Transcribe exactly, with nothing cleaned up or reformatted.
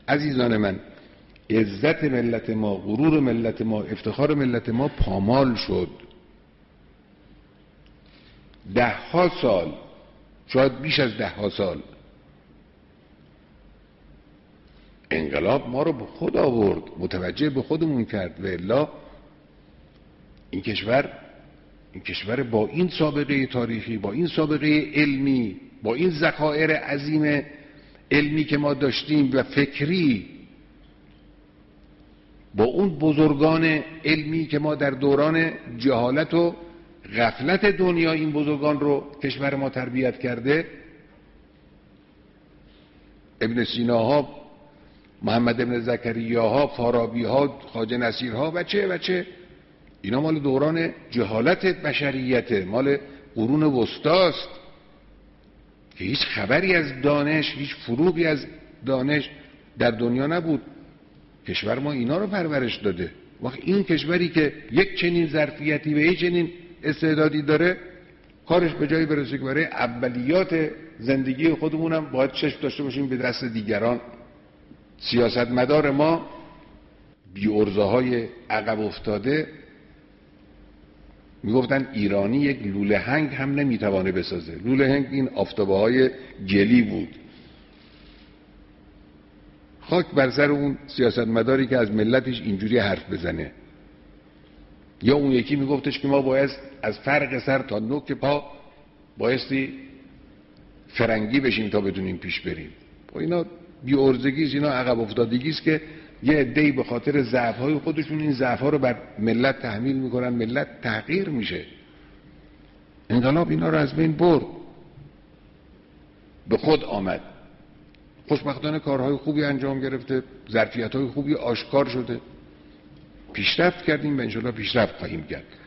عزیزان من، عزت ملت ما، غرور ملت ما، افتخار ملت ما پامال شد. ده ها سال، شاید بیش از ده ها سال، انقلاب ما رو به خود آورد، متوجه به خودمون کرد. و الا این کشور این کشور با این سابقه تاریخی، با این سابقه علمی، با این ذخایر عظیم علمی که ما داشتیم و فکری، با اون بزرگان علمی که ما در دوران جهالت و غفلت دنیا این بزرگان رو کشور ما تربیت کرده، ابن سیناها، محمد ابن زکریاها، فارابیها، خواجه نصیرها و چه و چه، اینا مال دوران جهالت بشریت، مال قرون وسطاست که هیچ خبری از دانش، هیچ فروغی از دانش در دنیا نبود. کشور ما اینا رو پرورش داده. وقت این کشوری که یک چنین ظرفیتی و یک چنین استعدادی داره، کارش به جایی برسه که برای اولیات زندگی خودمونم باید چشم داشته باشیم به دست دیگران. سیاستمدار ما بی ارزه های عقب افتاده میگفتن ایرانی یک لوله هنگ هم نمیتوانه بسازه. لوله هنگ این آفتابه های گلی بود. خاک بر سر اون سیاستمداری که از ملتش اینجوری حرف بزنه. یا اون یکی میگفتش که ما باید از فرق سر تا نوک پا بایستی فرنگی بشیم تا بتونیم پیش بریم. و اینا بی ارزگیست، اینا عقب افتادگیست که یه عده‌ای به خاطر ضعف‌های خودشون این ضعف‌ها رو بر ملت تحمیل میکنن، ملت تغییر میشه. انقلاب اینا رو از بین برد، به خود آمد، خوشبختانه کارهای خوبی انجام گرفته، ظرفیت‌های خوبی آشکار شده، پیشرفت کردیم و انشالله پیشرفت خواهیم کرد.